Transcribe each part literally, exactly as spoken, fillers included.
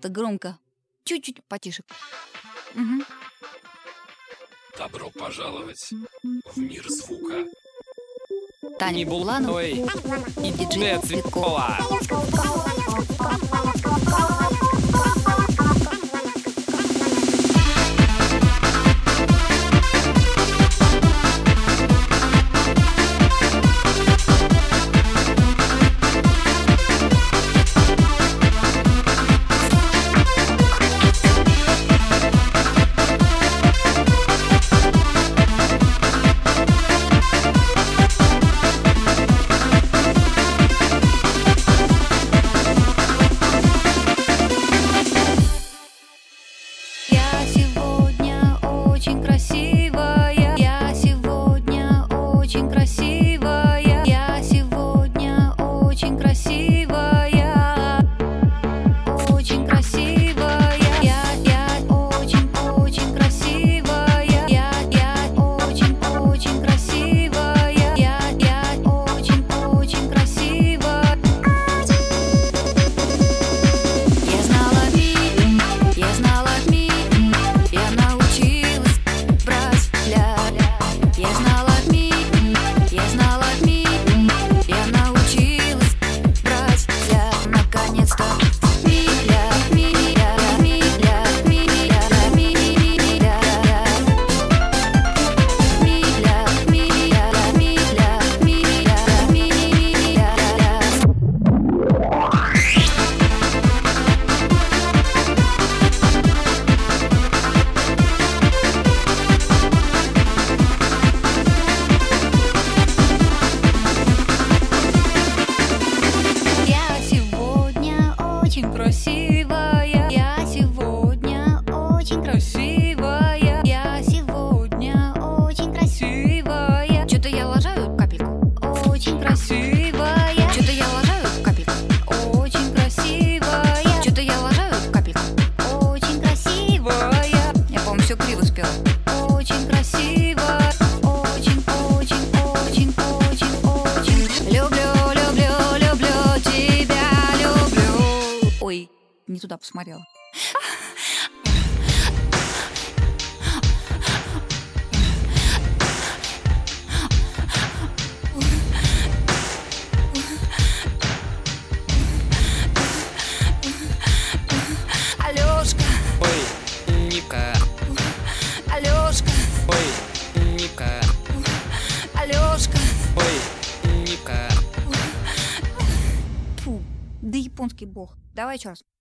громко. Чуть-чуть потише. Угу. Добро пожаловать в мир звука. Таня Буланова и диджей Цветкова. Красивая, я сегодня очень красивая, я сегодня очень красивая. Что-то я лажаю капельку. Очень красивая. Что-то я лажаю капельку. Очень красивая. Что-то я лажаю капельку. Очень красивая. Я, по-моему, все криво спела. Очень красивая. Очень, очень, очень, очень, очень. Люблю, люблю, люблю тебя, люблю. Ой, не туда посмотрела. Алёшка. Ой, Ника. Алёшка. Ой, Ника. Алёшка. Ой, Ника. Фу, да японский бог. Давай еще раз.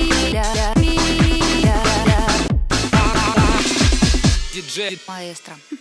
Маэстро.